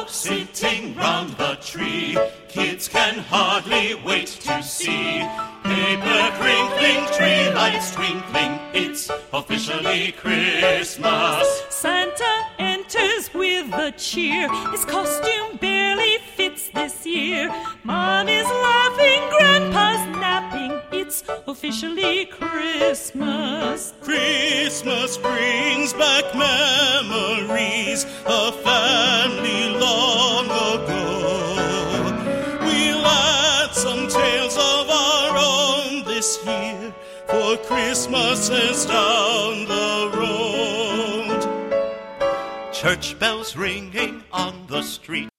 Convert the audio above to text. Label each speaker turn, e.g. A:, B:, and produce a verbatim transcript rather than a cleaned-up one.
A: sitting round the tree. Kids can hardly wait to see. Paper crinkling, tree lights twinkling, it's officially Christmas.
B: Santa enters with a cheer. His costume barely fits this year. Mom is laughing, Grandpa's napping, it's officially Christmas.
A: Christmas brings back memories of family long ago. We'll add some tales of our own this year, for Christmas is down the road. Church bells ringing on the street,